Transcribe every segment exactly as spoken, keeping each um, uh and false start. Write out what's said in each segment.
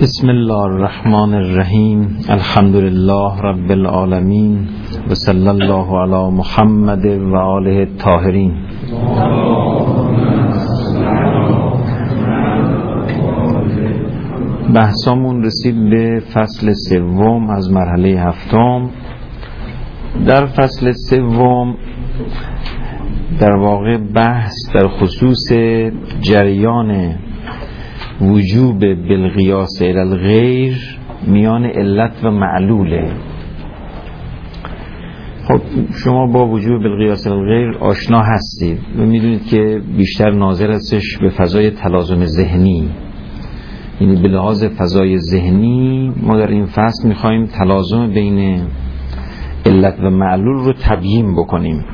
بسم الله الرحمن الرحیم. الحمد لله رب العالمین و صلی الله علی محمد و آله الطاهرین. بحثمون رسید به فصل سوم از مرحله هفتم. در فصل سوم در واقع بحث در خصوص جریان وجوب بالقیاس الی الغیر میان علت و معلوله. خب شما با وجوب بالقیاس الی الغیر آشنا هستید و میدونید که بیشتر ناظر هستش به فضای تلازم ذهنی، یعنی به لحاظ فضای ذهنی ما در این فصل میخوایم تلازم بین علت و معلول رو تبیین بکنیم.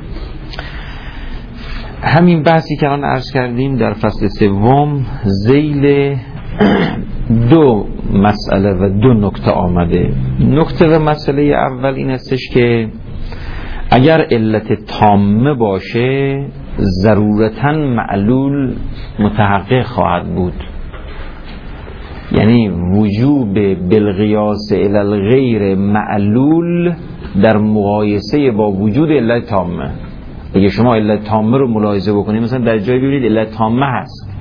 همین بحثی که الان عرض کردیم در فصل سوم ذیل دو مسئله و دو نکته آمده. نکته و مسئله اول این استش که اگر علت تامه باشه ضرورتاً معلول متحقق خواهد بود، یعنی وجوب بالقیاس الی الغیر معلول در مقایسه با وجود علت تامه. اگه شما علت تامه رو ملاحظه بکنید، مثلا در جایی ببینید علت تامه هست،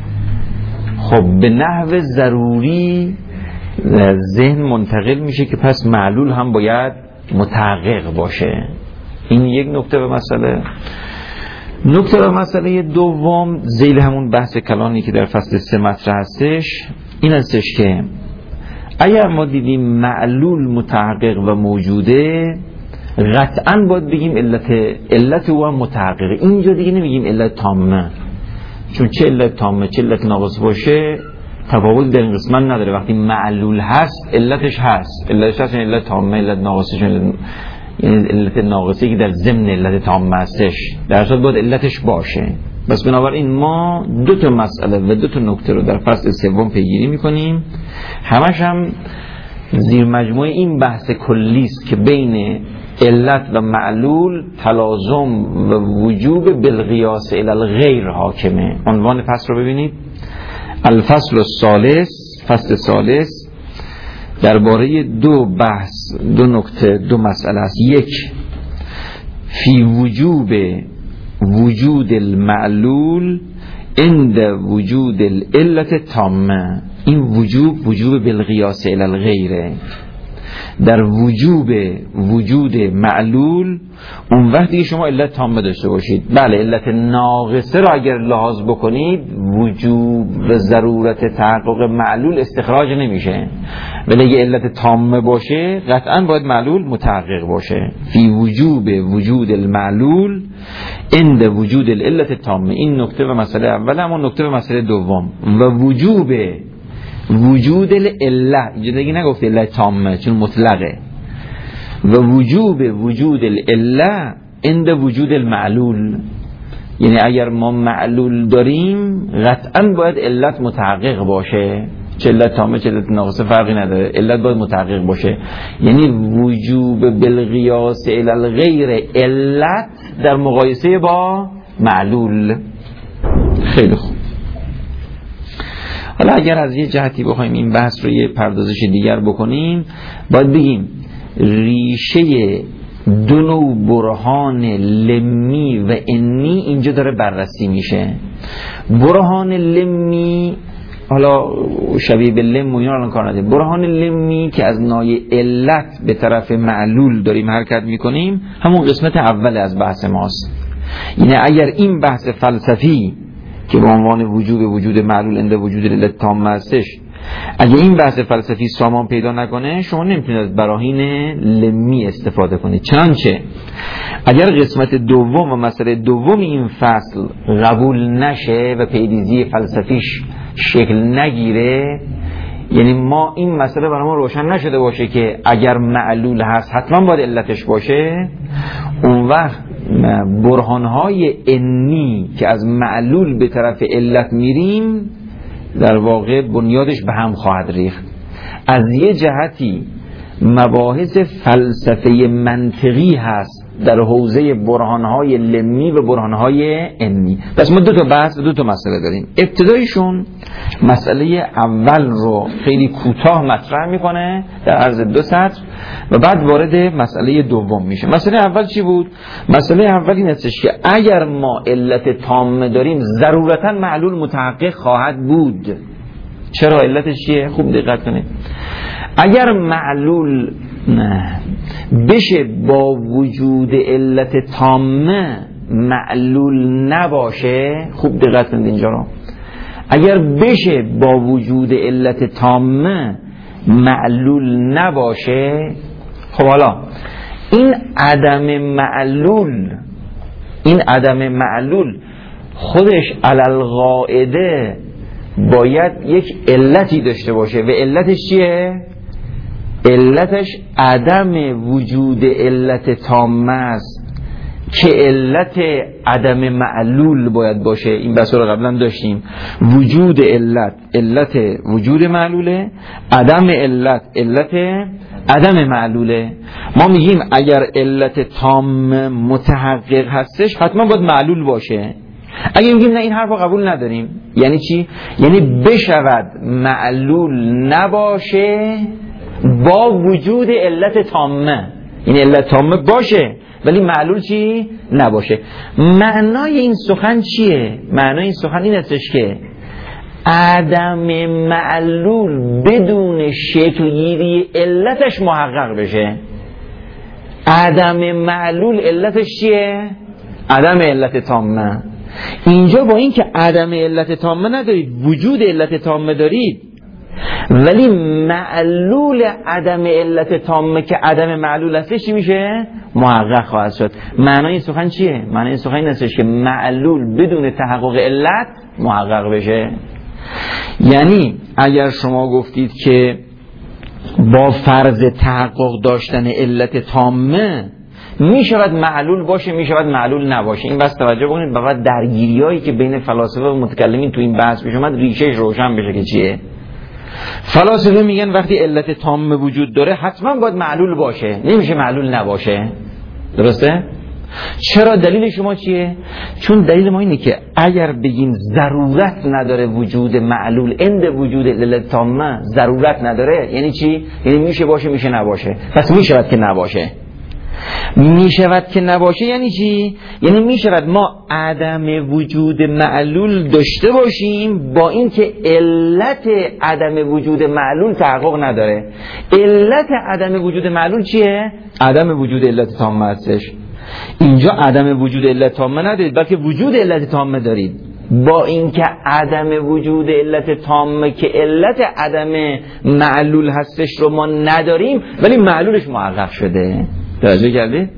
خب به نحو ضروری ذهن منتقل میشه که پس معلول هم باید متحقق باشه. این یک نکته به مسئله. نکته به مسئله دوم ذیل همون بحث کلانی که در فصل سه مطرح هستش این هستش که اگر ما دیدیم معلول متحقق و موجوده، قطعاً باید بگیم علت علت او هم متحققه. اینجا دیگه نمیگیم علت تامه، چون چه علت تامه چه علت ناقص باشه تفاوت در این قسمت نداره. وقتی معلول هست علتش هست، علتش هست، یعنی علت تامه علت ناقصه، یعنی علت ناقصه که در ضمن علت تامه هستش در اصل باید علتش باشه. بس بنابراین ما دو تا مسئله و دو تا نکته رو در فصل سوم پیگیری میکنیم، همش هم زیر مجموعه این بحث کلی است که بین علت و معلول تلازم و وجوب بالقیاس الی الغیر حاکمه. عنوان فصل رو ببینید، الفصل الثالث، فصل ثالث درباره دو بحث، دو نکته، دو مسئله است. یک، فی وجوب وجود المعلول عند وجود العلت تامه. این وجوب وجوب بالقیاس الی الغیره. در وجوب وجود معلول اون وقتی که شما علت تامه داشته باشید، بله علت ناقصه رو اگر لحاظ بکنید وجوب و ضرورت تحقق معلول استخراج نمیشه، ولی اگه علت تامه باشه قطعا باید معلول متحقق باشه. فی وجوب وجود المعلول عند وجود العلت تامه. این نکته و مسئله اول. اما نکته و مسئله دوم و وجوب وجود العله، اینجا دیگه نگفته علت تامه چون مطلقه، و وجوب وجود العله عند وجود المعلول، یعنی اگر ما معلول داریم قطعا باید علت متحقق باشه، چه علت تامه چه علت ناقصه فرقی نداره، علت باید متحقق باشه. یعنی وجوب بالقیاس الی الغیر علت در مقایسه با معلول. خیلی خوب. حالا اگر از یه جهتی بخوایم این بحث رو یه پردازش دیگر بکنیم، باید بگیم ریشه دو نوع برهان لمی و انی اینجا داره بررسی میشه. برهان لمی حالا شبیه به لم و اینا الان کار نداریم. برهان لمی که از نوع علت به طرف معلول داریم حرکت میکنیم همون قسمت اول از بحث ماست. یعنی اگر این بحث فلسفی که به عنوان وجوب وجود معلول عند وجود علت تامه هستش، اگه این بحث فلسفی سامان پیدا نکنه شما نمیتونید از براهین لمی استفاده کنید. چنانچه اگر قسمت دوم و مسئله دوم این فصل قبول نشه و پیریزی فلسفیش شکل نگیره، یعنی ما این مسئله برای ما روشن نشده باشه که اگر معلول هست حتما باید علتش باشه، اون وقت برهانهای انی که از معلول به طرف علت میریم در واقع بنیادش به هم خواهد ریخت. از یه جهتی مباحث فلسفه منطقی هست در حوزه برهانهای لمی و برهانهای علمی. پس ما دو تا بحث و دو تا مسئله داریم. ابتدایشون مسئله اول رو خیلی کوتاه مطرح میکنه در عرض دو سطر و بعد وارد مسئله دوم میشه. مسئله اول چی بود؟ مسئله اول این هستش که اگر ما علت تامه داریم ضرورتا معلول متحقق خواهد بود. چرا؟ علتش چیه؟ خوب دقت کنید. اگر معلول نه بشه با وجود علت تامه معلول نباشه، خوب دقت کنید اینجا رو، اگر بشه با وجود علت تامه معلول نباشه، خب حالا این عدم معلول این عدم معلول خودش علالقاعده باید یک علتی داشته باشه و علتش چیه؟ علتش عدم وجود علت تامه است که علت عدم معلول باید باشه. این بحث رو قبلا داشتیم. وجود علت علت وجود معلوله، عدم علت علت عدم معلوله. ما میگیم اگر علت تام متحقق هستش حتما باید معلول باشه. اگه میگیم نه این حرف رو قبول نداریم، یعنی چی؟ یعنی بشود معلول نباشه با وجود علت تامه، این علت تامه باشه ولی معلول چی؟ نباشه. معنای این سخن چیه؟ معنای این سخن این هستش که عدم معلول بدون شکل گیری علتش محقق بشه. عدم معلول علتش چیه؟ عدم علت تامه. اینجا با این که عدم علت تامه ندارید، وجود علت تامه دارید، ولی معلول عدم علت تامه که عدم معلول هستش چی میشه؟ محقق خواهد شد. معنای این سخن چیه؟ معنای این سخن این هستش که معلول بدون تحقق علت محقق بشه. یعنی اگر شما گفتید که با فرض تحقق داشتن علت تامه می شود معلول باشه، می شود معلول نباشه، این بس توجه کنید. بعد درگیری هایی که بین فلاسفه و متکلمین تو این بحث پیش اومد ریشهش روشن بشه که چیه. فلاسفه میگن وقتی علت تامه وجود داره حتما باید معلول باشه، نمیشه معلول نباشه. درسته؟ چرا؟ دلیل شما چیه؟ چون دلیل ما اینه که اگر بگیم ضرورت نداره وجود معلول عند وجود علت تامه، ضرورت نداره یعنی چی؟ یعنی میشه باشه میشه نباشه. پس میشود که نباشه. میشود که نباشه یعنی چی؟ یعنی میشود ما عدم وجود معلول داشته باشیم با این که علت عدم وجود معلول تحقق نداره. علت عدم وجود معلول چیه؟ عدم وجود علت تامه هستش. اینجا عدم وجود علت تامه ندارید بلکه وجود علت تامه دارید. با اینکه عدم وجود علت تامه که علت عدم معلول هستش رو ما نداریم ولی معلولش محقق شده. توجه کردید؟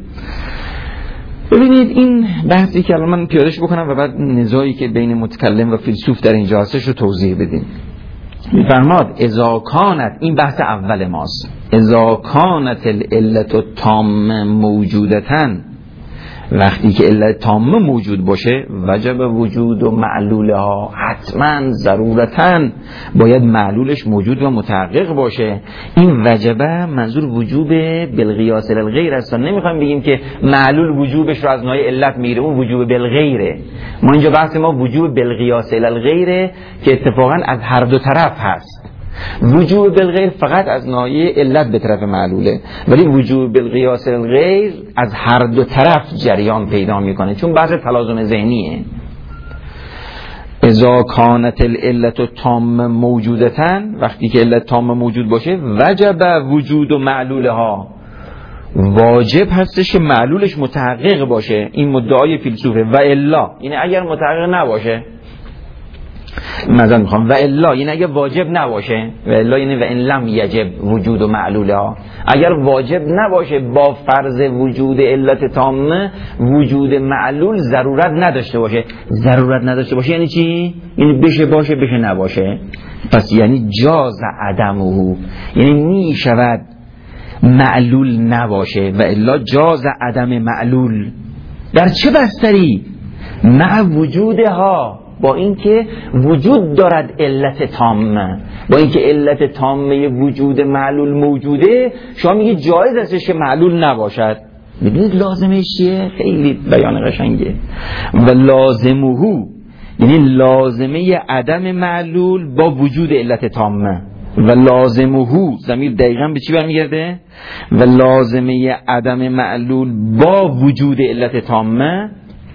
ببینید این بحثی که الان من پیادهش بکنم و بعد نزاعی که بین متکلم و فیلسوف در اینجا هستش رو توضیح بدیم. میفرماد اذا کانت، این بحث اول ماست، اذا کانت العلت التامه موجودتن، وقتی که علت تامه موجود باشه وجب وجود و معلولها، حتما ضرورتاً باید معلولش موجود و متحقق باشه. این وجبه منظور وجوب بالقیاس الغیر است. نمیخوایم بگیم که معلول وجوبش رو از نوع علت میره، اون وجوب بالغیره. ما اینجا بحث ما وجوب بالقیاس الغیره که اتفاقاً از هر دو طرف هست. وجوب بالغیر فقط از ناحیه علت به طرف معلوله، ولی وجوب بالقیاس الغیر از هر دو طرف جریان پیدا میکنه، چون بحث تلازم ذهنیه. اذا کانت العلت التامه موجودتن، وقتی که علت تامه موجود باشه وجب وجود و معلولها، واجب هستش که معلولش متحقق باشه. این مدعای فیلسوفه. و الا، یعنی اگر متحقق نباشه، مثلا میخوام و الا یعنی اگر واجب نباشه، و الا یعنی و ان لم یجب وجود و معلولها، اگر واجب نباشه با فرض وجود علت تامه وجود معلول ضرورت نداشته باشه. ضرورت نداشته باشه یعنی چی؟ یعنی بشه باشه بشه نباشه. پس یعنی جاز عدمه، یعنی می شود معلول نباشه. و الا جاز عدم معلول در چه بستری؟ مع وجودها، با اینکه وجود دارد علت تامه، با اینکه علت تامه وجود معلول موجوده، شما میگی جایز هستش که معلول نباشد. میدونید لازمش چیه؟ خیلی بیان قشنگه. و لازمهو یعنی لازمه عدم معلول با وجود علت تامه. و لازمهو ضمیر دقیقاً به چی برمیگرده؟ و لازمه عدم معلول با وجود علت تامه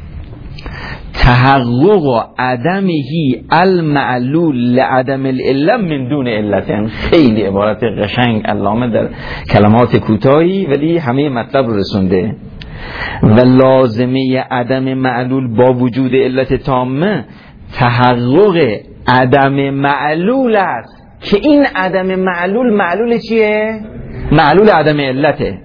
تحقق عدمهی المعلول لعدم العلم من دون علت. خیلی عبارت قشنگ علامه در کلمات کوتاهی ولی همه مطلب رو رسونده. و لازمه عدم معلول با وجود علت تامه تحقق عدم معلول است که این عدم معلول معلول چیه؟ معلول عدم علته.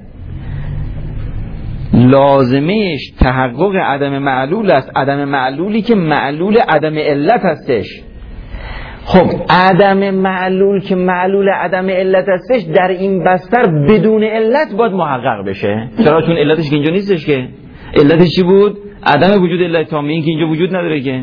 لازمش تحقق عدم معلول است، عدم معلولی که معلول عدم علت هستش. خب عدم معلول که معلول عدم علت هستش در این بستر بدون علت باید محقق بشه. چرا؟ چون علتش که اینجا نیستش. که علتش چی بود؟ عدم وجود علت تامه، این که اینجا وجود نداره. که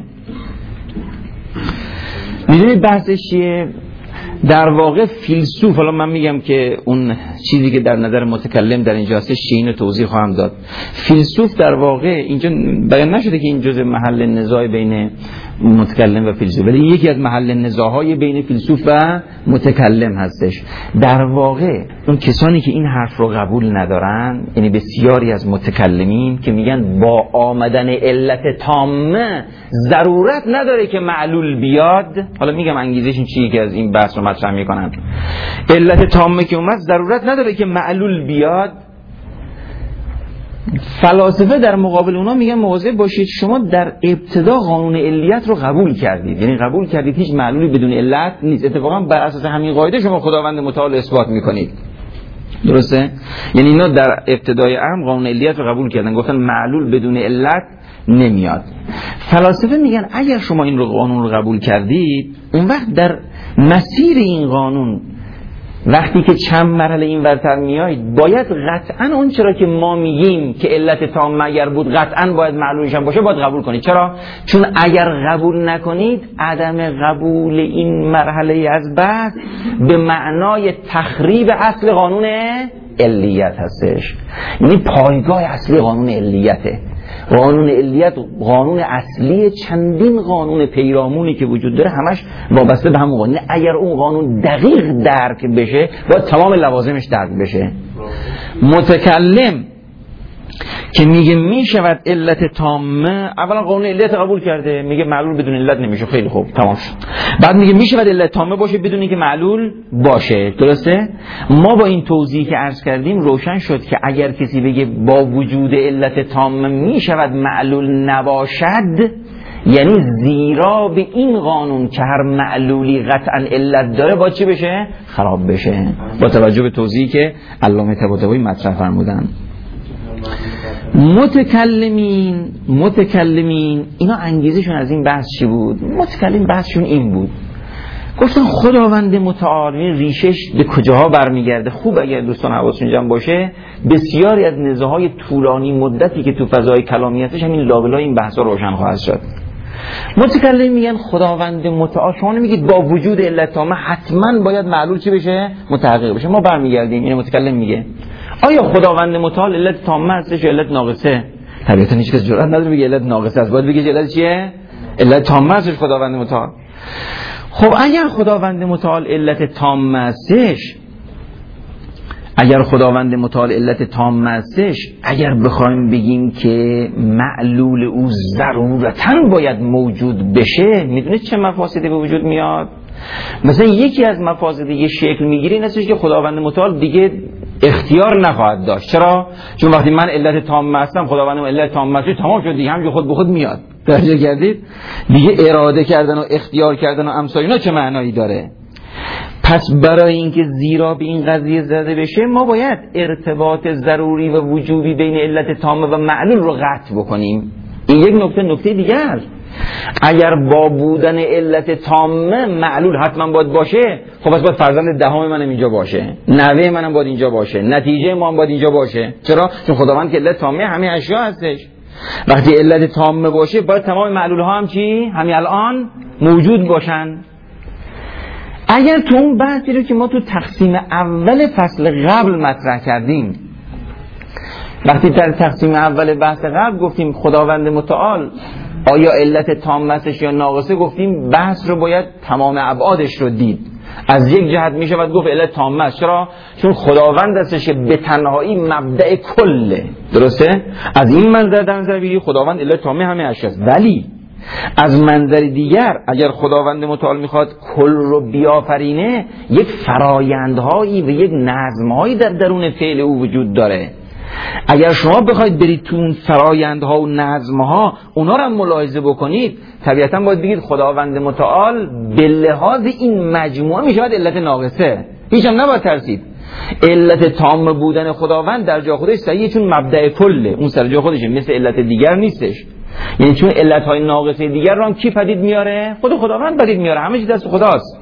میدونید بحثش چیه؟ در واقع فیلسوف، حالا من میگم که اون چیزی که در نظر متکلم در اینجا هستش چه اینو توضیح خواهم داد. فیلسوف در واقع اینجا بیان نشده که این جزء محل نزاع بین متکلم و فیلسوف، ولی یکی از محل نزاع‌های بین فیلسوف و متکلم هستش. در واقع اون کسانی که این حرف رو قبول ندارن، یعنی بسیاری از متکلمین که میگن با آمدن علت تامه ضرورت نداره که معلول بیاد. حالا میگم انگیزشون چیه که از این بحث رو مطرح میکنن. علت تامه که اومد ضرورت نداره که معلول بیاد. فلاسفه در مقابل اونا میگن مواظب باشید، شما در ابتدا قانون علیت رو قبول کردید، یعنی قبول کردید هیچ معلولی بدون علت نیست. اتفاقا بر اساس همین قاعده شما خداوند متعال اثبات میکنید. درسته؟ یعنی اینا در ابتدای امر قانون علیت رو قبول کردن، گفتن معلول بدون علت نمیاد. فلاسفه میگن اگر شما این رو قانون رو قبول کردید، اون وقت در مسیر این قانون وقتی که چند مرحله این ورتر میایید باید قطعا اون چرا که ما میگیم که علت تام اگر بود قطعا باید معلولش هم باشه باید قبول کنید. چرا؟ چون اگر قبول نکنید عدم قبول این مرحله از بعد به معنای تخریب اصل قانون علیت هستش. یعنی پایگاه اصلی قانون علیته. قانون علیت قانون اصلی چندین قانون پیرامونی که وجود داره همش وابسته به همون قانون. اگر اون قانون دقیق درک بشه باید تمام لوازمش درک بشه. متکلم که میگه میشود علت تامه، اولا قانون علیت قبول کرده، میگه معلول بدون علت نمیشه. خیلی خوب تمام شد. بعد میگه میشود علت تامه باشه بدون اینکه معلول باشه. درسته؟ ما با این توضیحی که عرض کردیم روشن شد که اگر کسی بگه با وجود علت تامه میشود معلول نباشد، یعنی زیرا به این قانون که هر معلولی قطعا علت داره با چی بشه؟ خراب بشه. با توجه به توضیحی که علامه طباطبایی مطرح فرمودن. متکلمین متکلمین اینا انگیزشون از این بحث چی بود؟ متکلم بحثشون این بود، گفتن خداوند متعال ریشش به کجاها برمیگرده. خوب اگر دوستان حواسشون جمع باشه بسیاری از نزاع‌های طولانی مدتی که تو فضای کلامی هستش همین لابلای این بحثا روشن خواهد شد. متکلم میگن خداوند متعال، شما نمیگید با وجود علت تامه حتما باید معلول چی بشه؟ متحقق بشه. ما برمیگردیم این متکلم میگه آیا خداوند متعال علت تامه هستش یا علت ناقصه؟ طبیعتا هیچ کس جرئت نداره بگه علت ناقصه است، باید بگه علت چیه؟ علت تامه هستش خداوند متعال. خب اگر خداوند متعال علت تامه هستش، اگر خداوند متعال علت تامه هستش، اگر بخوایم بگیم که معلول او ضرورتاً باید موجود بشه، میدونید چه مفاسدی به وجود میاد؟ مثلا یکی از مفاسد یه شکل میگیره این هستش که خداوند متعال دیگه اختیار نخواهد داشت. چرا؟ چون وقتی من علت تامه هستم، خداوند علت تامه هست، تمام شد دیگه، همینجوری خود به خود میاد. درجه کردید؟ دیگه اراده کردن و اختیار کردن و امثال اینا چه معنایی داره؟ پس برای اینکه زیرا به این قضیه زده بشه ما باید ارتباط ضروری و وجوبی بین علت تامه و معلول رو قطع بکنیم. این یک نکته. نکته دیگر، اگر با بودن علت تامه معلول حتما باید باشه، خب پس باید فرزند دهم منم اینجا باشه، نوه منم باید اینجا باشه، نتیجه ما هم باید اینجا باشه. چرا؟ چون خداوند که علت تامه همه اشیا هستش. وقتی علت تامه باشه باید تمام معلول ها هم چی؟ همین الان موجود باشن. اگر تو اون بحثی رو که ما تو تقسیم اول فصل قبل مطرح کردیم وقتی در تقسیم اول بحث قبل گفتیم خداوند متعال آیا علت تامه است یا ناقصه، گفتیم بحث رو باید تمام ابعادش رو دید. از یک جهت میشه باید گفت علت تامه است. چرا؟ چون خداوند هستش که به تنهایی مبدأ کله. درسته؟ از این منظر در نظر بگیری خداوند علت تامه همه اشیاست. ولی از منظر دیگر اگر خداوند متعال میخواد کل رو بیافرینه، یک فرایندهایی و یک نظمهایی در درون فعل او وجود داره. اگر شما بخواید برید تو اون فرایندها و نظمها اونا رو ملاحظه بکنید، طبیعتا باید بگید خداوند متعال به لحاظ این مجموعه میشود علت ناقصه. هیچ هم نباید ترسید. علت تام بودن خداوند در جا خودش صحیحه، چون مبدأ کله، اون سر جا خودشه، مثل علت دیگر نیستش. یعنی چون علتهای ناقصه دیگر رو هم کی پدید میاره؟ خود خداوند پدید میاره. همه چیز دست خداست.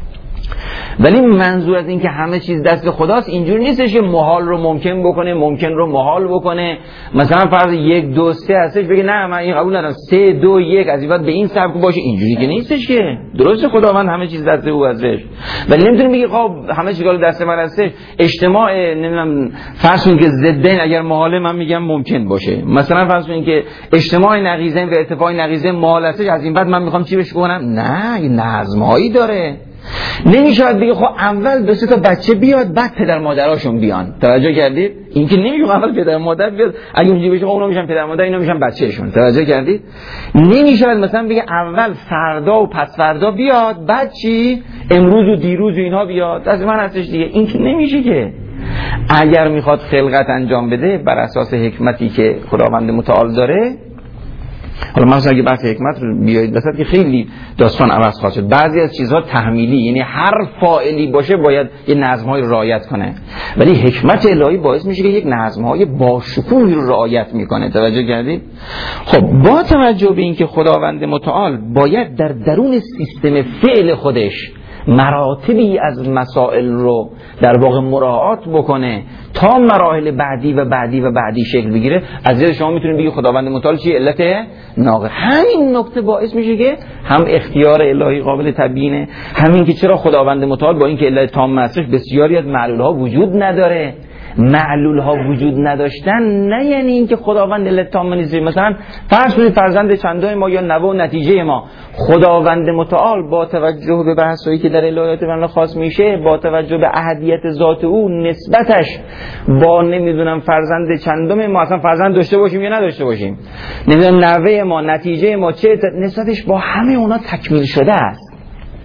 ولی منظور از این که همه چیز دست خداست اینجور نیستش که محال رو ممکن بکنه، ممکن رو محال بکنه. مثلا فرض یک دو سه هستش بگه نه من این قبول ندارم، سه دو یک از این بعد به این سبک باشه. اینجوری که نیستش که. درسته خداوند همه چیز دست او هستش، ولی نمیتونیم بگی خب همه چیز دست من هستش. اجتماع نمیدونم فرض کنید که ضدین اگر محاله من میگم ممکن باشه. مثلا فرض کنید که اجتماع نقیضین و ارتفاع نقیضین محال هستش، از این بعد من میخوام چی بهش کنم؟ نه، این نظم‌هایی داره. نمیشه بگه خب اول دو سه تا بچه بیاد بعد پدر مادراشون بیان. توجه کردید؟ این که نمیشه اول پدر مادر بیاد، اگه اونجوری بشه خب اونا میشن پدر مادر، اینا میشن بچه‌شون. توجه کردید؟ نمیشه مثلا بگه اول فردا و پس فردا بیاد بعد چی؟ امروز و دیروز و اینها بیاد. از من هستش دیگه. این که نمیشه که. اگر میخواد خلقت انجام بده بر اساس حکمتی که خداوند متعال داره، حالا مثلا اگه بحث حکمت رو بیایید وسط که خیلی داستان عوض خواهد شد. بعضی از چیزها تحمیلی، یعنی هر فاعلی باشه باید یه نظم‌های رعایت کنه، ولی حکمت الهی باعث میشه که یک نظم‌های باشکوهی رو رعایت میکنه. توجه کردید؟ خب با توجه به اینکه خداوند متعال باید در درون سیستم فعل خودش مراتبی از مسائل رو در واقع مراعات بکنه تا مراحل بعدی و بعدی و بعدی شکل بگیره، از این شما میتونید بگید خداوند متعال چی؟ علت ناقص. همین نکته باعث میشه که هم اختیار الهی قابل تبیینه، همین که چرا خداوند متعال با اینکه علت تام هستش بسیاری از معلول ها وجود نداره. معلول ها وجود نداشتن نه یعنی اینکه خداوند علت تام نیست. مثلا فرض کنید فرزند چندم ما یا نوه و نتیجه ما، خداوند متعال با توجه به بحثایی که در الهیات بنده خاص میشه، با توجه به احدیت ذات او، نسبتش با نمیدونم فرزند چندم ما، اصلا فرزند داشته باشیم یا نداشته باشیم، نمیدونم نوه ما، نتیجه ما، چه نسبتش با همه اونا تکمیل شده است.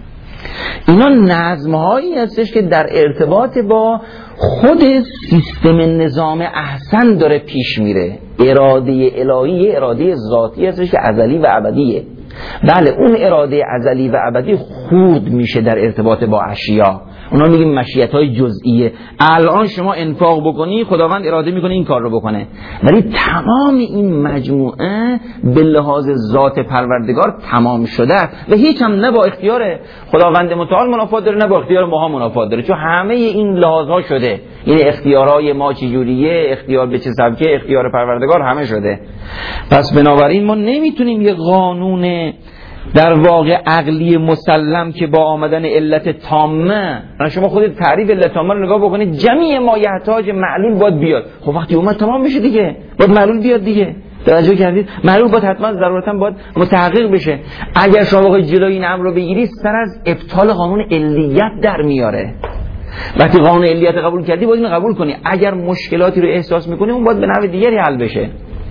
اینا نظم‌هایی هستش که در ارتباط با خود سیستم نظام احسن داره پیش میره. اراده الهی اراده ذاتی هستش که ازلی و ابدیه. بله اون اراده ازلی و ابدی خورد میشه در ارتباط با اشیا، اونا میگیم مشیت‌های جزئیه. الان شما انفاق بکنی خداوند اراده میکنه این کار رو بکنه، ولی تمام این مجموعه به لحاظ ذات پروردگار تمام شده و هیچ هم نه با اختیار خداوند متعال منافات داره نه با اختیار ما منافات داره، چون همه این لحاظها شده. این اختیارهای ما چجوریه، اختیار به چه سبکه، اختیار پروردگار همه شده. پس بنابراین ما نمیتونیم یه قانون در واقع عقلی مسلم که با آمدن علت تامه، شما خودت تعریف علت تامه رو نگاه بکنید، جمعی ما یحتاج معلول باید بیاد. خب وقتی اومد تمام میشه دیگه، باید معلول بیاد دیگه. توجه کردید؟ معلول باید حتما ضرورتا باید متحقق بشه. اگر شما واقعا جلوی این امر رو بگیرید سر از ابطال قانون علیت در میاره. وقتی قانون علیت قبول کردی باید اینو قبول کنی. اگر مشکلاتی رو احساس میکنی اون باید به نحو دیگری حل بشه.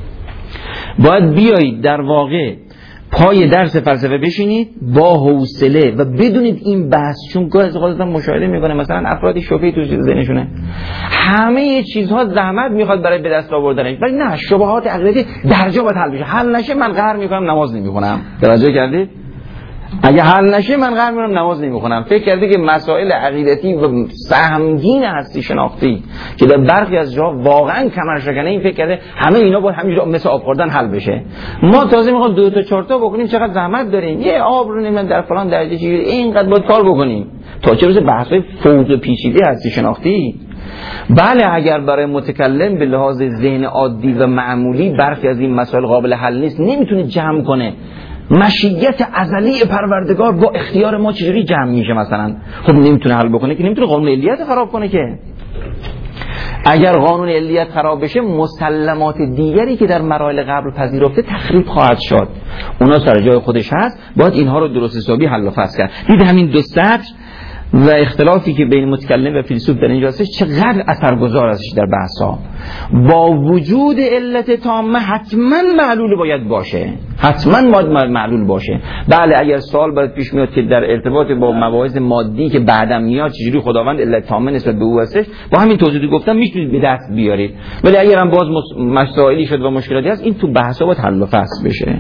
باید بیایید در واقع پای درس فلسفه بشینید با حوصله و بدونید این بحث، چون گاهی از خودتون مشاهده میکنه مثلا افرادی شبهه تو ذهنشونه، همه چیزها زحمت میخواد برای به دست آوردنش، ولی نه، شبهات عقیدتی درجا باید حل بشه. حل نشه من قهر میکنم نماز نمیخونم. توجه کردید؟ اگه حل نشه من قهر میکنم نماز نمیخونم. فکر کردی که مسائل عقیدتی و سهمگین هستی شناختی که در برخی از جا واقعا کمر شکنه، این فکر کرده همه اینا باید همینجا مثل آب خوردن حل بشه. ما تازه میخوام دو تا چهار تا بکنیم، چقدر زحمت داریم، یه آب رو نمیدونم در فلان درجه چیزی اینقدر باید کار بکنیم تا چه روز بحثای فوق پیچیده هستی شناختی. بله اگر برای متکلم به لحاظ ذهن عادی و معمولی برخی از این مسائل قابل حل نیست، نمیتونه جمع کنه. مشیت ازلی پروردگار با اختیار ما چجوری جمع میشه مثلا؟ خب نمیتونه حل بکنه که، نمیتونه قانون علیت خراب کنه که. اگر قانون علیت خراب بشه مسلمات دیگری که در مراحل قبل پذیرفته تخریب خواهد شد. اونا سر جای خودش هست، باید اینها رو درست حسابی حل و فصل کرد. دید همین دو سطر و اختلافی که بین متکلم و فیلسوف در اینجا هستش چقدر اثرگذار هستش در بحثا. با وجود علت تامه حتما معلول باید باشه، حتما باید معلول باشه. بله اگر سوال باید پیش میاد که در ارتباط با مواعظ مادی که بعدم میاد چجوری خداوند علت تامه نسبت به او هستش، با همین توضیحی گفتم میتونید به دست بیارید. ولی اگر هم باز مسائلی شد و مشکلاتی هست، این تو بحثا باید حل و فصل بشه.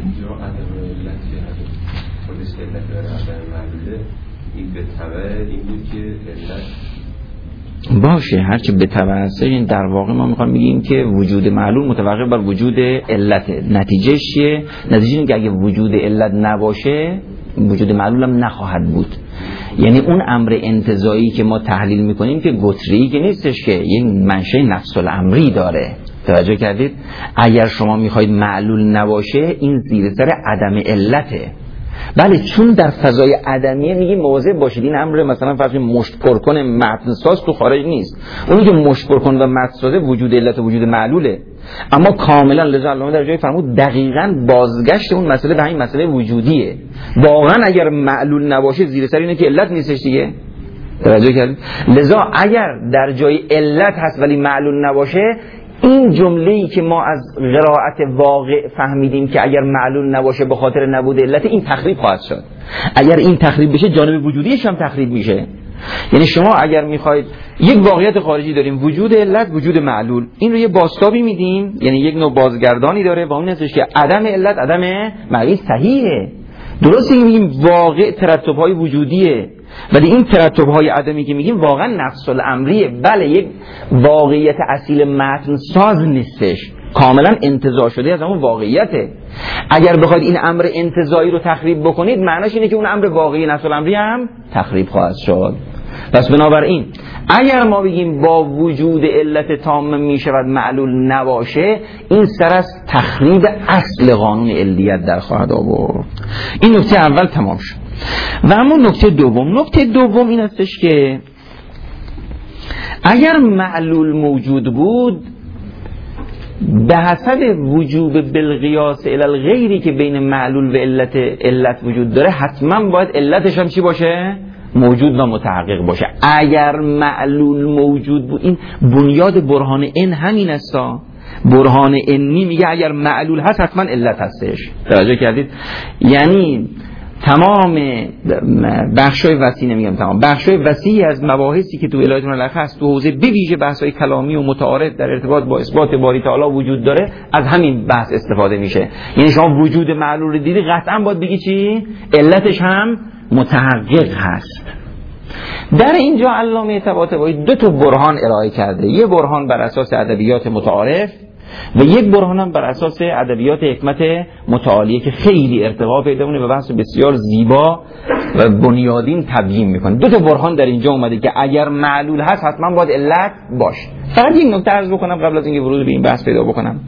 باشه هرچی به تبع هست، این در واقع ما میخوام بگیم که وجود معلول متوقف بر وجود علت. نتیجه چیه؟ نتیجه اینه که اگه وجود علت نباشه وجود معلول هم نخواهد بود. یعنی اون امر انتزاعی که ما تحلیل میکنیم که گتری که نیستش، که یه منشأ نفس الامری داره. توجه کردید؟ اگر شما میخواید معلول نباشه این زیر سر عدم علته. بله چون در فضای عدمیه میگیم مواظب باشید این امر مثلا فرض مشت پر کن متن ساز تو خارج نیست. اونی که مشت پر کن و متن سازه وجود علت و وجود معلوله، اما کاملا لذا علامه در جای فرمود دقیقاً بازگشت اون مسئله به همین مسئله وجودیه. واقعا اگر معلول نباشه زیر سر اینه که علت نیستش دیگه. توجه کردید؟ لذا اگر در جای علت هست ولی معلول نباشه، این جمله‌ای که ما از قرائت واقع فهمیدیم که اگر معلول نباشه به خاطر نبود علت، این تخریب خواهد شد. اگر این تخریب بشه جانب وجودیش هم تخریب میشه. یعنی شما اگر میخواید یک واقعیت خارجی داریم، وجود علت وجود معلول، این رو یه بازتابی میدیم، یعنی یک نوع بازگردانی داره با این هستش که عدم علت عدم معلول صحیحه. درسته میگیم واقع ترتب‌های وجودیه، ولی این ترتب‌های عدمی که میگیم واقعا نفس الامریه. بله یک واقعیت اصیل متن ساز نیستش، کاملا انتزاع شده از همون واقعیته. اگر بخواید این امر انتزاعی رو تخریب بکنید، معناش اینه که اون امر واقعی نفس الامری هم تخریب خواهد شد. پس بنابراین اگر ما بگیم با وجود علت تام می شود معلول نباشه، این سر از تخریب اصل قانون علیت در خواهد آورد. این نکته اول تمام شد. و اما نکته دوم، نکته دوم این استش که اگر معلول موجود بود، به حسب وجوب بالقیاس الی الغیری که بین معلول و علت علت وجود داره، حتما باید علتش هم چی باشه؟ موجود و متحقق باشه. اگر معلول موجود بود، این بنیاد برهان ان همین استا. برهان انی میگه اگر معلول هست حتما علت هستش. توجه کردید؟ یعنی تمام بخشای وسیع، نمیگم تمام، بخشای وسیعی از مباحثی که تو ولایت الملک هست تو حوزه به ویژه بحث‌های کلامی و متعارف در ارتباط با اثبات باری تعالی وجود داره، از همین بحث استفاده میشه. یعنی شما وجود معلول رو دیدی، قطعا باید بگی چی؟ علتش هم متحقق هست. در اینجا علامه طباطبایی دو تا برهان ارائه کرده. یه برهان بر اساس ادبیات متعارف و یک برهان هم بر اساس ادبیات حکمت متعالیه که خیلی ارتقا پیدا می‌کنه و بحث بسیار زیبا و بنیادین تبیین می‌کنه. دو تا برهان در اینجا اومده که اگر معلول هست حتما باید علت باشه. فقط یک نکته عرض بکنم قبل از اینکه ورود به این بحث پیدا بکنم.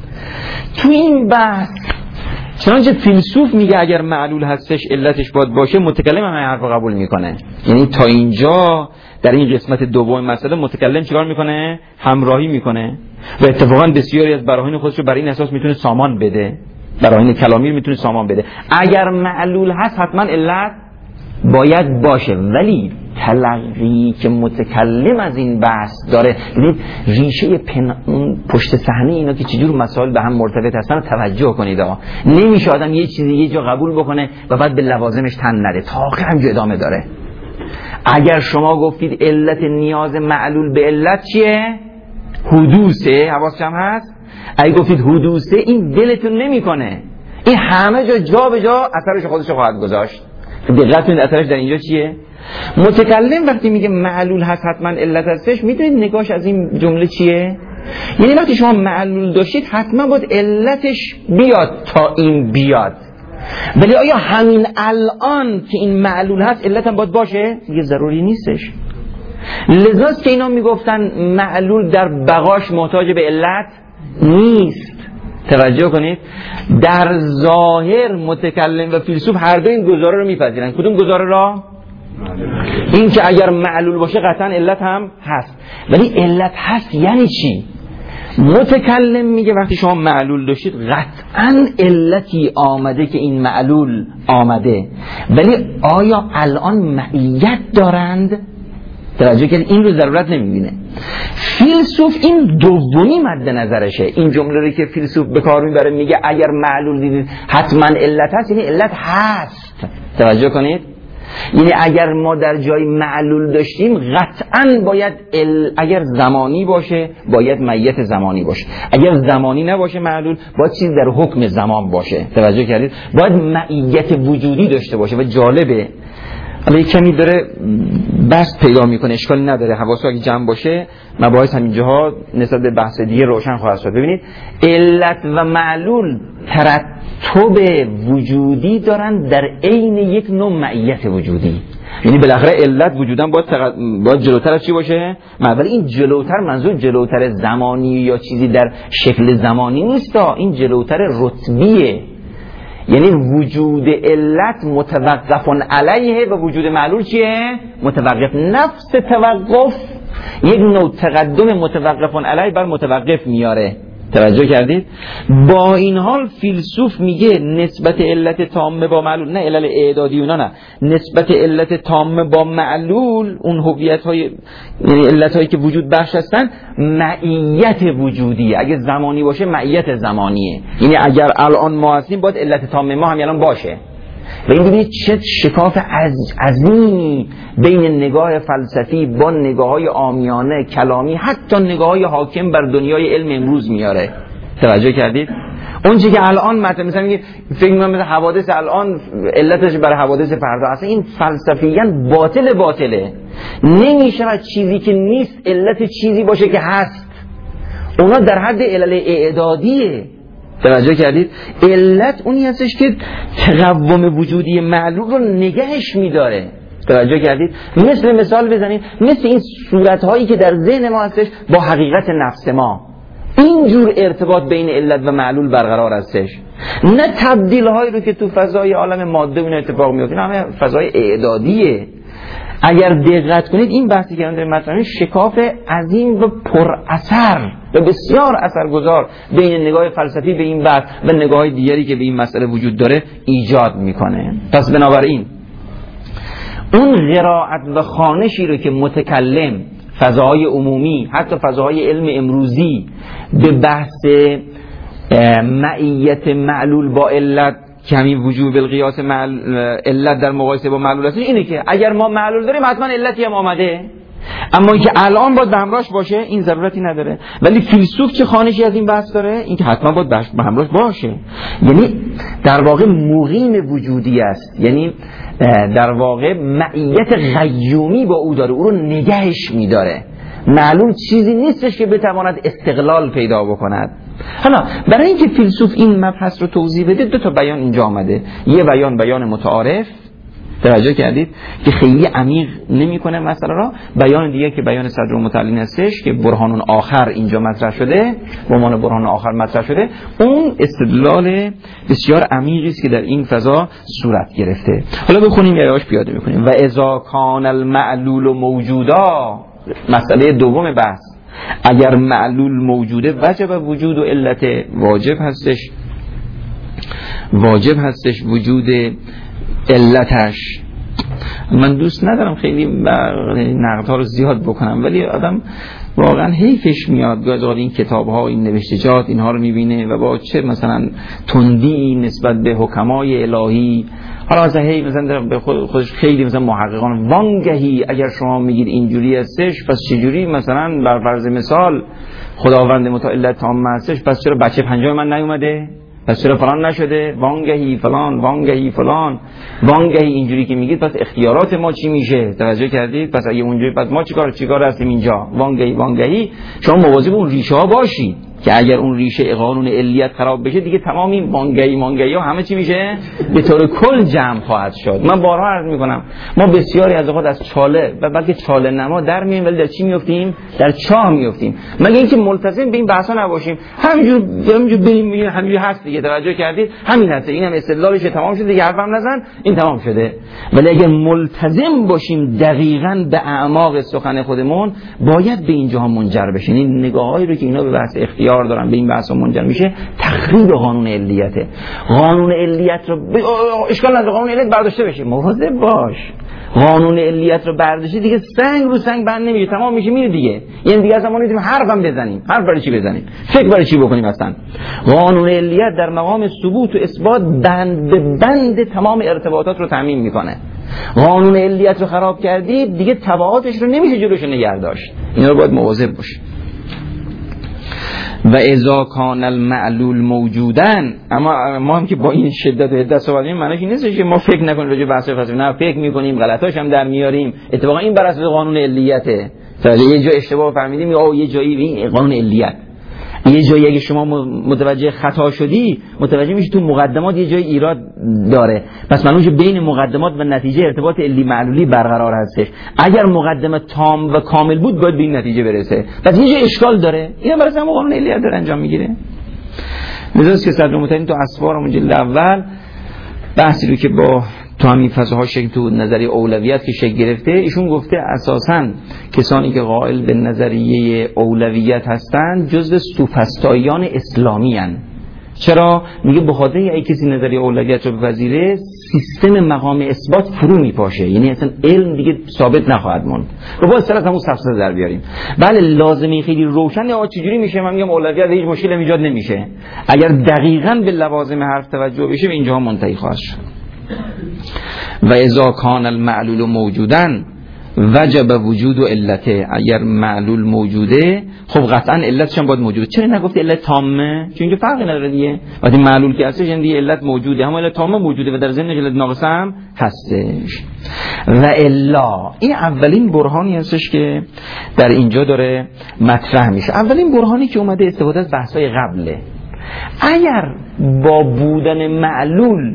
تو این بحث چنانچه فیلسوف میگه اگر معلول هستش علتش باید باشه، متکلم هم حرف قبول میکنه. یعنی تا اینجا در این قسمت دوم مسئله متکلم چیکار میکنه؟ همراهی میکنه و اتفاقا بسیاری از براهین خودش رو بر این اساس میتونه سامان بده. براهین کلامی میتونه سامان بده. اگر معلول هست حتما علت باید باشه، ولی تلقی که متکلم از این بحث داره، ببینید ریشه پن... پشت صحنه اینا که چجور مسائل به هم مرتبط هستن توجه کنید. آقا نمیشه آدم یه چیزی یه جا قبول بکنه و بعد به لوازمش تن نده، تا آخر همجا ادامه داره. اگر شما گفتید علت نیاز معلول به علت چیه؟ حدوثه، حواس جمع هست. اگه گفتید حدوثه، این دلتون نمیکنه، این همه جا جا به جا اثرش خودش خواهد گذاشت. دقت کنید اثرش در اینجا چیه؟ متکلم وقتی میگه معلول هست حتما علت هستش، میدونید نگاش از این جمله چیه؟ یعنی وقتی شما معلول داشتید حتما باید علتش بیاد تا این بیاد، ولی آیا همین الان که این معلول هست علت هم باید باشه؟ دیگه ضروری نیستش. لذاست که اینا میگفتن معلول در بقاش محتاج به علت نیست. توجه کنید، در ظاهر متکلم و فیلسوف هر دو این گزاره رو میپذیرن. کدوم گزاره را؟ این که اگر معلول باشه قطعا علت هم هست. ولی علت هست یعنی چی؟ متکلم میگه وقتی شما معلول داشتید قطعا علتی آمده که این معلول آمده، ولی آیا الان معیت دارند؟ توجه کنید این رو ضرورت نمیبینه. فیلسوف این دومی مد نظرشه. این جمله رو که فیلسوف به کار میبره میگه اگر معلول دیدید حتما علت هست، یعنی علت هست. توجه کنید، یعنی اگر ما در جای معلول داشتیم قطعا باید ال... اگر زمانی باشه باید معیت زمانی باشه، اگر زمانی نباشه معلول باید چیز در حکم زمان باشه. توجه کردید، باید معیت وجودی داشته باشه. و جالبه حالا یک کمی داره بحث پیدا میکنه، اشکالی نداره، حواسو اگه جمع باشه مباحث همینجاها نسبت به بحث دیگه روشن خواهد شد. ببینید علت و معلول ترتب وجودی دارن در عین یک نوع معیت وجودی. یعنی بالاخره علت وجوداً باید, تق... باید جلوتر از چی باشه؟ ولی این جلوتر منظور جلوتر زمانی یا چیزی در شکل زمانی نیست، این جلوتر رتبیه. یعنی وجود علت متوقف علیه و وجود معلول چیه؟ متوقف. نفس توقف یک نوع تقدم متوقف علیه بر متوقف میاره. توجه کردید؟ با این حال فیلسوف میگه نسبت علت تامه با معلول، نه علل اعدادی اونا، نه نسبت علت تامه با معلول، اون هویت های یعنی علت هایی که وجود بخش هستن، معیت وجودی. اگه زمانی باشه معیت زمانیه، یعنی اگر الان ما هستیم باید علت تامه ما هم الان باشه. و این ببینید چه شکاف عظیمی بین نگاه فلسفی با نگاه های عامیانه کلامی، حتی نگاه های حاکم بر دنیای علم امروز میاره. توجه کردید؟ اون چیزی که الان مثلا مثلا میگه فکر می‌کنم مثلا حوادث الان علتش برای حوادث فردا، اصلا این فلسفیاً باطل باطله. نمیشه چیزی که نیست علت چیزی باشه که هست. اونا در حد علل اعدادیه. توجه کردید؟ علت اونی هستش که تقوم وجودی معلول رو نگهش میداره. توجه کردید؟ مثل مثال بزنید، مثل این صورتهایی که در ذهن ما هستش با حقیقت نفس ما، اینجور ارتباط بین علت و معلول برقرار هستش، نه تبدیل هایی رو که تو فضای عالم ماده اون اتفاق میفته، همه فضای اعدادیه. اگر دقت کنید این بحثی که در مطرحه شکاف عظیم و پر اثر و بسیار اثرگذار بین نگاه فلسفی به این بحث و نگاه دیگری که به این مسئله وجود داره ایجاد میکنه. پس بنابراین اون قرائت و خوانشی رو که متکلم، فضاهای عمومی، حتی فضاهای علم امروزی به بحث معیت معلول با علت که همین وجوب القیاس معل... علت در مقایسه با معلول است، اینه که اگر ما معلول داریم حتما علتی هم آمده، اما اینکه الان باید به همراهش باشه این ضرورتی نداره. ولی فیلسوف چه خوانشی از این بحث داره؟ این که حتما باید به همراهش باشه، یعنی در واقع مقیم وجودی است، یعنی در واقع معیت قیومی با او داره، او رو نگهش میداره. معلول چیزی نیستش که بتواند استقلال پیدا بکند. حالا برای اینکه فیلسوف این مبحث رو توضیح بده دو تا بیان اینجا آمده. یه بیان بیان متعارف، توجه کردید، که خیلی عمیق نمیکنه مسئله را. بیان دیگه که بیان صدر المتعلین هستش که برهان آخر اینجا مطرح شده، به عنوان برهان آخر مطرح شده، اون استدلال بسیار عمیقی است که در این فضا صورت گرفته. حالا بخونیم یا یواش پیاده میکنیم. و اذا کان المعلول موجودا، مسئله دوم بحث، اگر معلول موجوده وجب وجود و علت، واجب هستش واجب هستش وجود علتش. من دوست ندارم خیلی نقدها رو زیاد بکنم، ولی آدم واقعا حیفش میاد گاهی اوقات این کتاب‌ها، این نوشتجات اینها رو میبینه و با چه مثلا تندی نسبت به حکمای الهی، حالا از هی مثلا به خودش خیلی مثلا محققان وانگهی اگر شما میگید اینجوری هستش پس چجوری مثلا بر فرض مثال خداوند متعال تام هستش، پس چرا بچه پنجم من نیومده، پس چرا فلان نشده، وانگهی فلان وانگهی فلان وانگهی اینجوری که میگید پس اختیارات ما چی میشه؟ توجه کردید؟ پس اگه اونجوری پس ما چیکار چیکار هستیم اینجا؟ وانگهی وانگهی. شما مواظب اون ریشه ها باشید. که اگر اون ریشه قانون علیت خراب بشه دیگه تمام این مانگایی مانگایی ها همه چی میشه به طور کل جمع خواهد شد. من بارها عرض میکنم ما بسیاری از اوقات از چاله و بلکه چاله نما در میایم ولی در چی میافتیم؟ در چاه میافتیم. مگه اینکه ملتزم به این بحثا نباشیم همینجور همینجور بریم میگیم همینجور هست دیگه، توجه کردید همین هست، اینم استدلالش تمام شده دیگه، حرفم نزن این تمام شده. ولی اگر ملتزم باشیم دقیقاً به اعماق سخن خودمون باید به اینجاها منجر بشین. این نگاهایی رو که اینا به بحث اختیار دارن به این بحث منجر میشه تخریب قانون علیته. قانون علیت رو ب... اشکال نداره قانون علیت برداشته بشه، مواظب باش. قانون علیت رو برداشته دیگه سنگ رو سنگ بند نمیشه، تمام میشه میره دیگه. یعنی دیگه زمانی دیگه حرفم بزنیم، حرف برای چی بزنیم، فکر برای چی بکنیم اصلا. قانون علیت در مقام ثبوت و اثبات بند به بند تمام ارتباطات رو تضمین میکنه. قانون علیت رو خراب کردید دیگه تبعاتش رو نمیشه جلوش نگه داشت. اینا رو باید مواظب باشید. و اذا کان المعلول موجودن، اما ما هم که با این شدت و حدت صحبت می‌کنیم معنیش این نیست که ما فکر نکنیم راجع به بحث فلسفی، نه فکر می‌کنیم غلطاش هم در میاریم. اتفاقا این بر اساس قانون علیته. یه جا اشتباه فهمیدیم یا یه جایی این قانون علیت، یه جایی اگه شما متوجه خطا شدی متوجه میشی تو مقدمات یه جای ایراد داره، پس معلومه بین مقدمات و نتیجه ارتباط علی معلولی برقرار هستش. اگر مقدمه تام و کامل بود باید به این نتیجه برسه، پس یه جای اشکال داره. اینا برای همون قانون علیت داره انجام میگیره. لذاست که صدر متعین تو اسفار جلد اول بحثی رو که با تو همین فضاها شکل تو نظریه اولویت که شکل گرفته، ایشون گفته اساساً کسانی که قائل به نظریه اولویت هستند جزو سوفسطائیان اسلامی هستند. چرا؟ میگه به خاطر اگه کسی نظریه اولویت رو بپذیره سیستم مقام اثبات فرو میپاشه، یعنی اصلا علم دیگه ثابت نخواهد موند. رو با اصطلاح همون سفسطه در بیاریم. بله لازمه خیلی روشنه آ چجوری میشه؟ من میگم اولویت هیچ مشکلی ایجاد نمیشه. اگر دقیقاً به لوازم حرف توجه بشه به اینجاها منتهی خواهد شد. و اذا کان المعلول موجودن وجب وجود و علته، اگر معلول موجوده خب قطعا علتش هم باید موجوده. چرا نگفت علت تامه؟ چون اینجا فرقی نداره دیگه. وقتی معلول که هستش یعنی علت موجوده، هم علت تامه موجوده و در ضمن علت ناقصه هم هستش. و الا این اولین برهانی هستش که در اینجا داره مطرح میشه. اولین برهانی که اومده استفاده از بحث‌های قبله. اگر با بودن معلول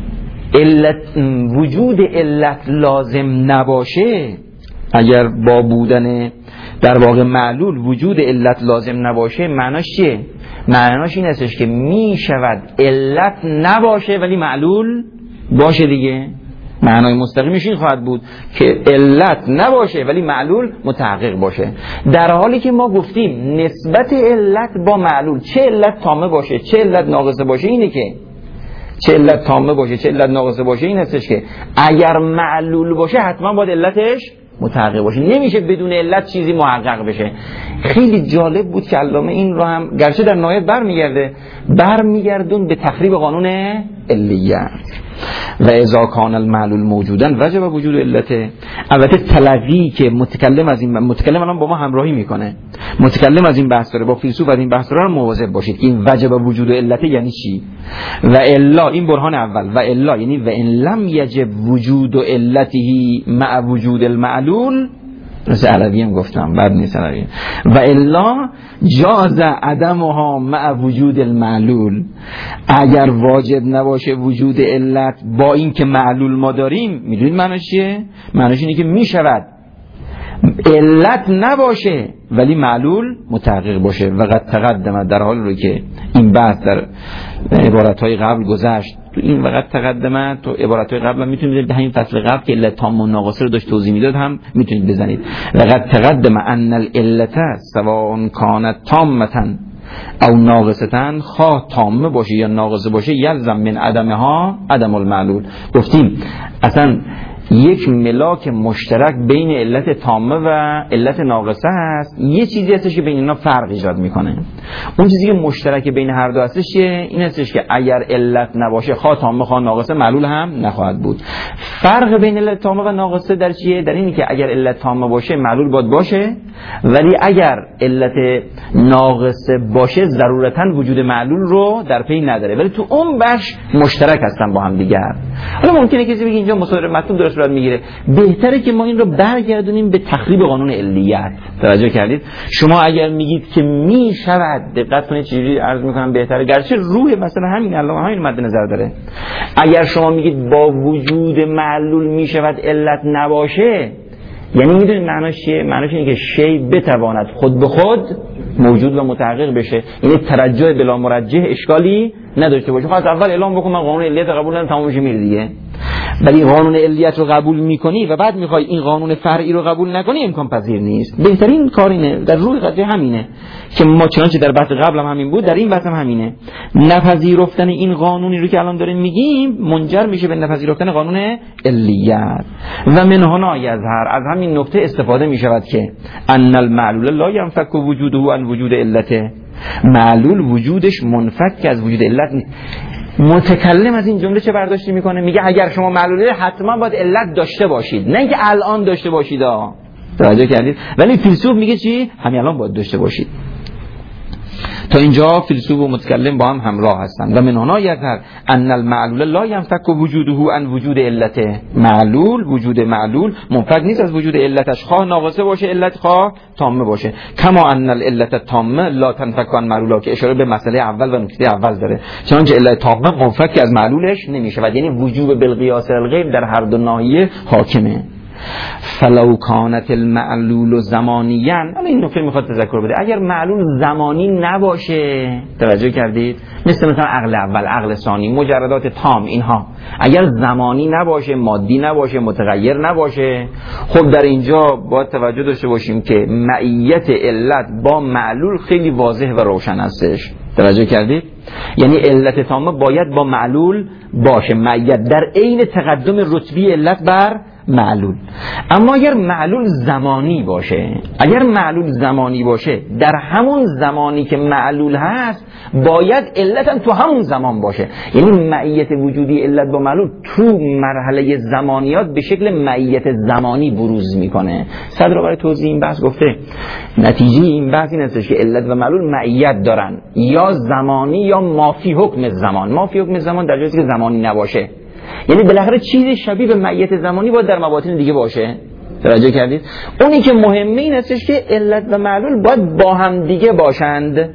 علت وجود علت لازم نباشه، اگر با بودن در واقع معلول وجود علت لازم نباشه معناش چیه؟ معناش این هستش که می شود علت نباشه ولی معلول باشه دیگه. معنای مستقیمش این خواهد بود که علت نباشه ولی معلول متحقق باشه. در حالی که ما گفتیم نسبت علت با معلول چه علت تامه باشه چه علت ناقصه باشه اینه که چه علت تامه باشه چه علت ناقصه باشه این هستش که اگر معلول باشه حتما باید علتش متحقق باشه. نمیشه بدون علت چیزی محقق بشه. خیلی جالب بود که علامه این رو هم گرچه در نهایت برمیگرده برمیگردون به تخریب قانون علیت. و اذا کان المعلول موجودن وجب وجود علته. البته تلقی که متکلم از این متکلم الان با ما همراهی میکنه، متکلم از این بحث داره، با فیلسوف از این بحث داره، مواظب باشید که این وجب وجود علته یعنی چی. و الا این برهان اول، و الا یعنی و ان لم یجب وجود علته مع وجود المعلول، مثل عربی هم گفتم بعد نیست عربی. و الا جاز عدمها مع وجود المعلول، اگر واجب نباشه وجود علت با این که معلول ما داریم، میدونید معنیش چیه؟ معنیش اینه که میشود علت نباشه ولی معلول متحقق باشه. و قد تقدم، در حال رو که این بحث در عبارتهای قبل گذشت، تو این وقت تقدمه تو عبارتهای قبل هم میتونید به همین فصل قبل که علت تام و ناقصه رو داشت توضیح میداد هم میتونید بزنید. وقد تقدم ان العلت سواء کانت تامه او ناقصه، خواه تامه باشه یا ناقصه باشه، یلزم من عدمها عدم المعلول. گفتیم اصلا یک ملاک مشترک بین علت تامه و علت ناقصه هست، یه چیزی هستش که بین اینا فرق ایجاد میکنه. اون چیزی که مشترک بین هر دو هستش چیه؟ این هستش که اگر علت نباشه خواه تامه خواه ناقصه معلول هم نخواهد بود. فرق بین علت تامه و ناقصه در چیه؟ در اینی که اگر علت تامه باشه معلول باید باشه، ولی اگر علت ناقصه باشه ضرورتاً وجود معلول رو در پی نداره، ولی تو اون بخش مشترک هستن با هم دیگر. حالا ممکنه کسی بگه اینجا مصادره مطلوب درست صورت میگیره. بهتره که ما این رو برگردونیم به تخریب قانون علیت. توجه کردید؟ شما اگر میگید که میشود، دقت کنید چجوری عرض میکنم بهتره، گرچه روح مثلا همین الله همین مد نظر داره. اگر شما میگید با وجود معلول میشود علت نباشه، یعنی میدونید معناش چیه؟ معناش اینه که شی بتواند خود به خود موجود و متحقق بشه، یعنی ترجح بلا مرجح اشکالی نداشته باشه. خلاص اول اعلام بکن من قانون علیت قبول ندارم، تمام میشه میره دیگه. ولی قانون علیت رو قبول میکنی و بعد میخوای این قانون فرعی رو قبول نکنی، امکان پذیر نیست. بهترین کار اینه، در روح قضیه همینه که ما چنانچه در بحث قبل هم همین بود، در این بحث هم همینه. نپذیرفتن این قانونی رو که الان داریم میگیم منجر میشه به نپذیرفتن قانون علیت. و من هنا یظهر، از همین نکته استفاده میشود که ان المعلول لا ينفك وجوده عن وجود علته، معلول وجودش منفک از وجود علت نیست. متکلم از این جمله چه برداشتی میکنه؟ میگه اگر شما معلوله حتما باید علت داشته باشید، نه اینکه الان داشته باشید ها. توجه کردید؟ ولی فیلسوف میگه چی؟ همین الان باید داشته باشید. تا اینجا فیلسوف و متکلم با هم همراه هستند. و من هنا یظهر ان المعلول لا ينفك وجوده عن وجود علته، معلول وجود معلول منفک نیست از وجود علتش، خواه ناقصه باشه علت، خواه تامه باشه. کما ان العلت التامه لا تنفك عن معلولا، که اشاره به مسئله اول و نکته اول داره. چنانچه علت تامه منفک از معلولش نمیشه و یعنی وجوب بالقیاس الغیر در هر دو ناحیه حاکمه. فلو کانت المعلول زمانیاً، حالا این نکته میخواد تذکر بده، اگر معلول زمانی نباشه، توجه کردید؟ مثل مثلا عقل اول، عقل ثانی، مجردات تام، اینها اگر زمانی نباشه، مادی نباشه، متغیر نباشه، خب در اینجا باید توجه داشته باشیم که معیت علت با معلول خیلی واضح و روشن هستش. توجه کردید؟ یعنی علت تامه باید با معلول باشه، معیت در عین تقدم رتبی علت بر معلول. اما اگر معلول زمانی باشه، اگر معلول زمانی باشه، در همون زمانی که معلول هست باید علت تو همون زمان باشه. یعنی معیت وجودی علت با معلول تو مرحله زمانیات به شکل معیت زمانی بروز میکنه. صدر برای توضیح این بحث گفته نتیجه این بحث این هستش که علت و معلول معیت دارن، یا زمانی یا مافی حکم زمان. مافی حکم زمان در جایی که زمانی نباشه، یعنی بالاخره چیزی شبیه به معیت زمانی باید در مواطن دیگه باشه. توجه کردید؟ اونی که مهمه این هستش که علت و معلول باید با هم دیگه باشند.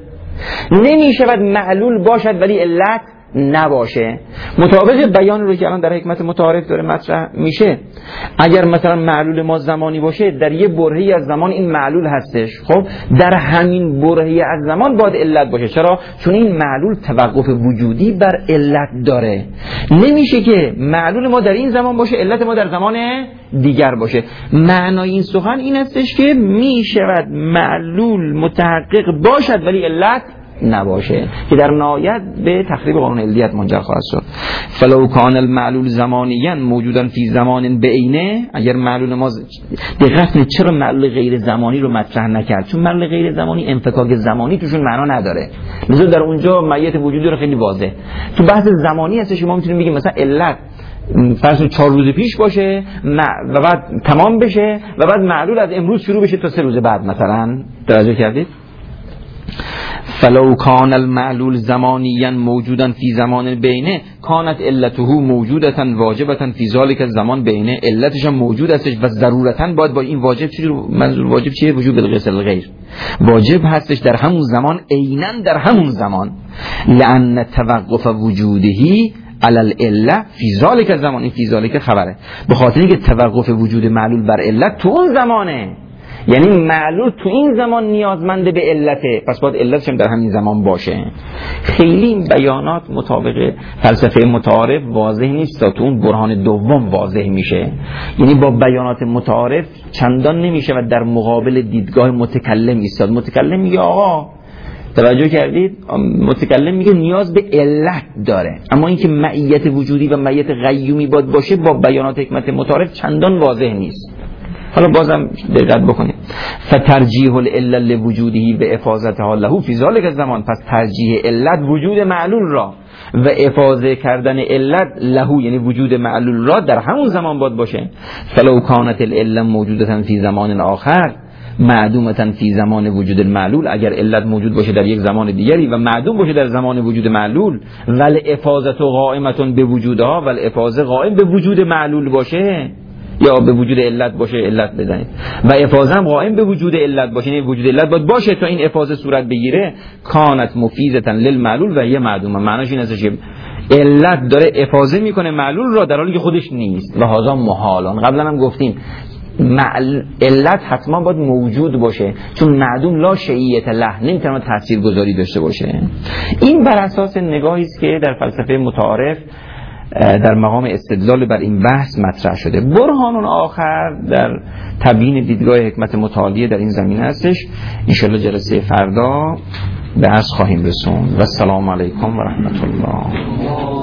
نمیشود معلول باشد ولی علت نباشه. مطابق بیان رو که الان در حکمت متعارف داره مطرح میشه، اگر مثلا معلول ما زمانی باشه، در یه برهه‌ای از زمان این معلول هستش، خب در همین برهه‌ای از زمان باید علت باشه. چرا؟ چون این معلول توقف وجودی بر علت داره. نمیشه که معلول ما در این زمان باشه، علت ما در زمان دیگر باشه. معنای این سخن این هستش که میشود معلول متحقق باشد ولی علت نباشه، که در نهایت به تخریب قانون علیت منجر خواهد شد. فلو کان المعلول زمانیاً موجوداً فی زمان بعینه، اگر معلول ما دقت کنید چرا معلول غیر زمانی رو مطرح نکرد؟ چون معلول غیر زمانی انفکاک زمانی توشون معنا نداره. مثلا در اونجا معیت وجودی رو خیلی واضح. تو بحث زمانی هست شما میتونید بگید مثلا علت فرض چهار روز پیش باشه و بعد تمام بشه و بعد معلول از امروز شروع بشه تا سه روز بعد مثلا. توجه کردید؟ فلو کان المعلول زمانیاً موجوداً فی زمان بینه کانت علته موجودتاً واجبتاً فی ذالک الزمان بینه، علتش هم موجود هستش و ضرورتاً باید با این واجب چی رو منظور واجب چیه؟ وجوب بالقیاس الغیر، واجب هستش در همون زمان، عیناً در همون زمان. لأن توقف وجودهی علی العله فی ذالک الزمان، این فی ذالک خبره، به خاطر اینکه توقف وجود معلول بر علت تو اون زمانه، یعنی معلول تو این زمان نیازمنده به علته، پس باید علتش هم در همین زمان باشه. خیلی این بیانات مطابق فلسفه متعارف واضح نیست تا تو اون برهان دوم واضح میشه. یعنی با بیانات متعارف چندان نمیشه و در مقابل دیدگاه متکلم ایستاد. متکلم میگه آقا توجه کردید؟ متکلم میگه نیاز به علت داره، اما اینکه معیت وجودی و معیت قیومی باید باشه با بیانات حکمت متعارف چندان واضح نیست. حالا بازم دقت بکنید. فترجیح العله لوجوده و افاضتها له فی ذلک الزمان، پس ترجیح علت وجود معلول را و افاضه کردن علت له یعنی وجود معلول را در همون زمان باید باشه. فلو کانت العله موجودتا فی زمان آخر معدومتا فی زمان وجود المعلول، اگر علت موجود باشه در یک زمان دیگری و معدوم باشه در زمان وجود معلول، ول افاضه قائمه به وجودها، ول افاضه قائم به وجود معلول باشه، یا به وجود علت باشه علت بدانید و افاضه هم قائم به وجود علت باشه، یعنی وجود علت باید باشه تا این افاضه صورت بگیره. کانت مفیزتن للمعلول و هی معدومه، معناش این است که علت داره افاضه میکنه معلول را در حالی که خودش نیست و هذا محالان. قبلا هم گفتیم معل... علت حتما باید موجود باشه، چون معدوم لا شیئیت له، نمیتونه تاثیرگذاری داشته باشه. این بر اساس نگاهی است که در فلسفه متعارف در مقام استدلال بر این بحث مطرح شده. برهان آخر در تبیین دیدگاه حکمت متعالیه در این زمینه هستش. انشالله جلسه فردا به عرض خواهیم رسوند و السلام علیکم و رحمت الله.